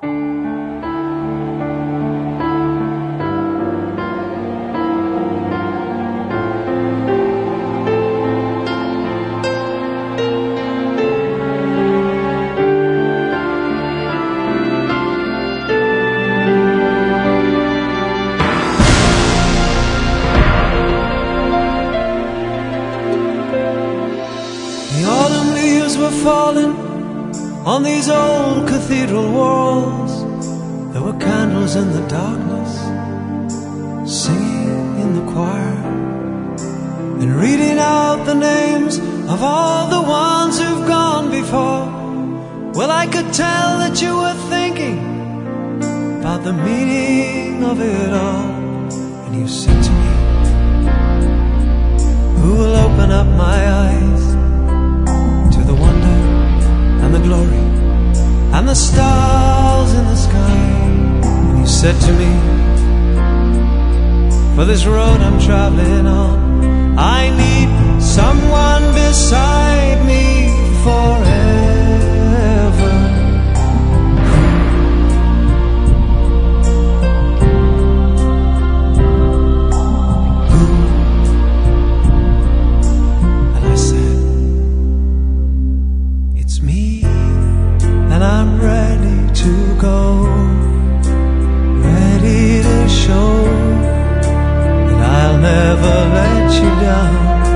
The autumn leaves were falling on these old cathedral walls. There were candles in the darkness, singing in the choir, and reading out the names of all the ones who've gone before. Well, I could tell that you were thinking about the meaning of it all. And you said to me, who will open up my eyes to the wonder and the glory and the stars in the sky? And you said to me, for this road I'm traveling on, I need someone beside me forever. And I said, it's me, and I'm ready to go, ready to show that I'll never let you down.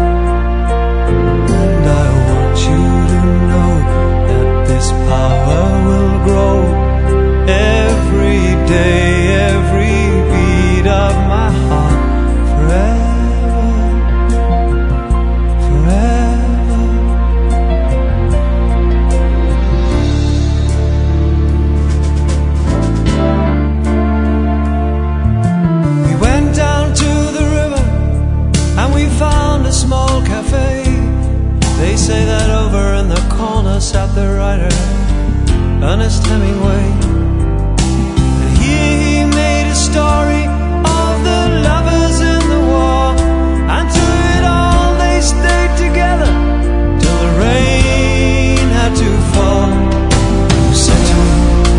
And I want you to know that this power will grow every day, every beat of my heart, forever, forever. We went down to the river and we found a small cafe. They say that over in the corner sat the writer Ernest Hemingway, and he made a story of the lovers in the war, and through it all they stayed together till the rain had to fall. You said to me,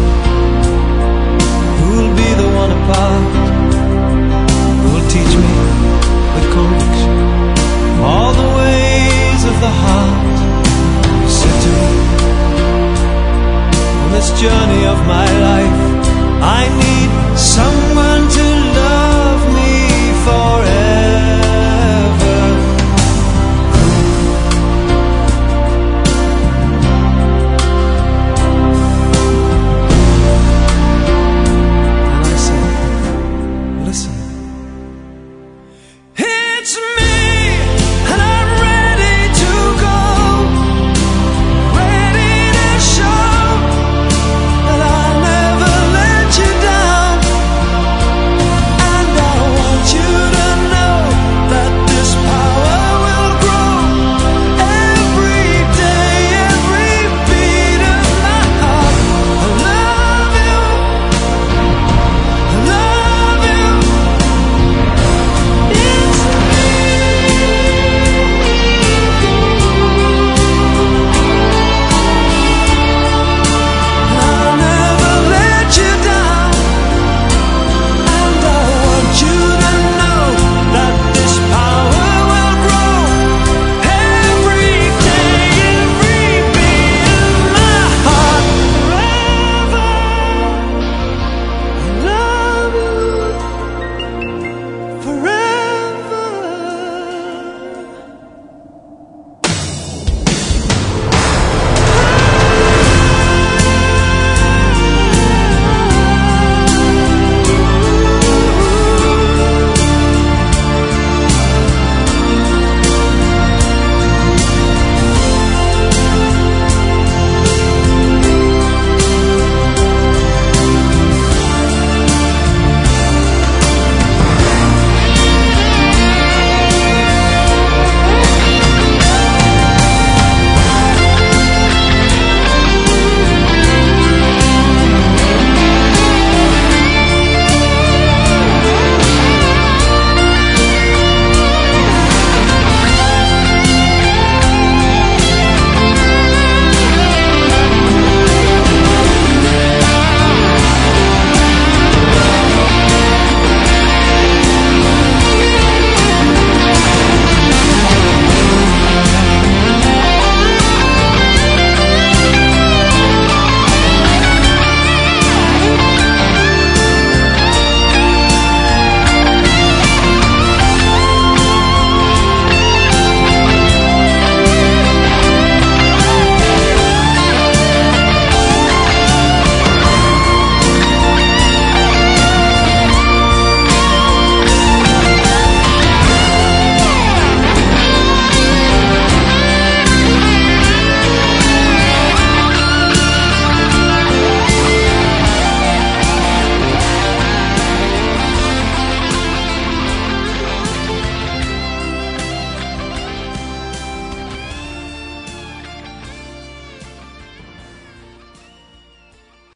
who'll be the one apart, who'll teach me with conviction all the ways of the heart? You said to me, on this journey of my life, I need someone